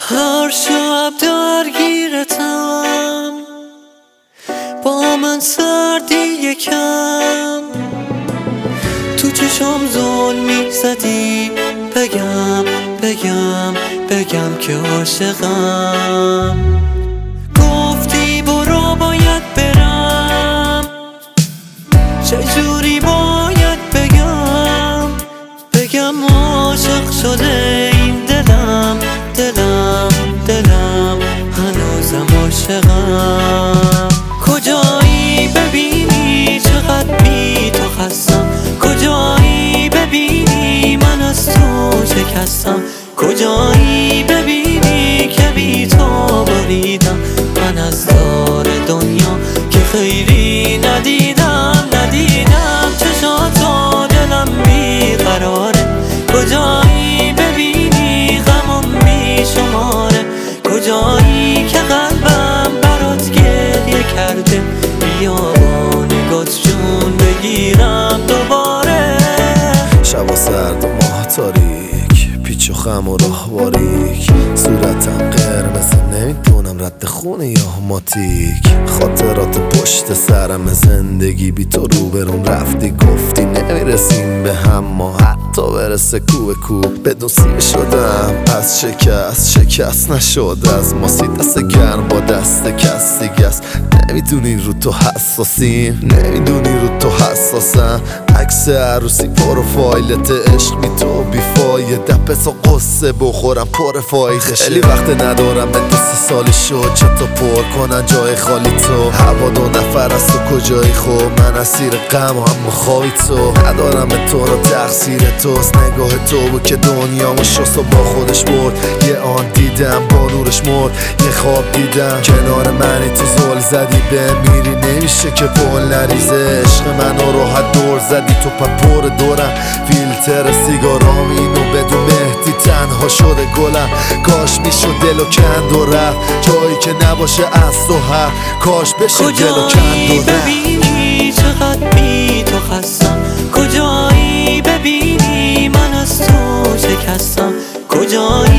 هر شب درگیرتم، با من سردی یکم، تو چشم زل میزدی، بگم که عاشقم. گفتی برو باید برم، چجوری باید بگم عاشق شده این دلم هنوزم عاشقم. کجایی ببینی چقدر بی تو خستم، کجایی ببینی من از تو شکستم، کجایی ببینی که بی تو بریدم من از دار دنیا که خیری ندیدم چشاتو دلم بیقراره. کجایی ببینی غمم میشماره، کجایی که قلبم برات گریه کرده، بیا با نگات جون بگیرم دوباره. شبا سرد و ماه تاریک، پیچ و خم و راه باریک، صورتم قرمز نمیدونم رد خونه یا ماتیک. خاطرات پشت سرم زندگی بی تو روبرون رفتی، گفتی نمیرسیم به هم ما حتی برسه کو به کو. بدون سیر شدم از شکست نشد از ماسی، دست گرم با دست کس دیگه است. نمیدونی رو تو حساسیم، نمیدونی رو تو حساسم. عکس عروسی پروفایلت عشق بی تو بیفایده، پس و قصه بخورم پر فایده. خیلی وقت ندارم به 2 سالی شد چطور پر کنن جای خالی تو. هوا 2 نفر از تو کجایی خوب، من اسیر غم و هم خوابی تو. ندارم به تو رو تقصیر توست، نگاه تو بود که دنیامو شست و با خودش برد. یه آن دیدم با نورش مرد، یه خواب دیدم کنار منی تو زل زدی بمیری نمیشه که پل نریزه. عشق منو راحت دور زدی تو پر دورم، فیلتر سیگارام اینو بدون مهدی تنها شده گلم. کاش میشد دلو کند و رفت جایی که نباشه از تو هر، کاش بشه دلو کند و رفت. ببینی چقدر بی تو خستم، کجایی ببینی من از تو شکستم، کجایی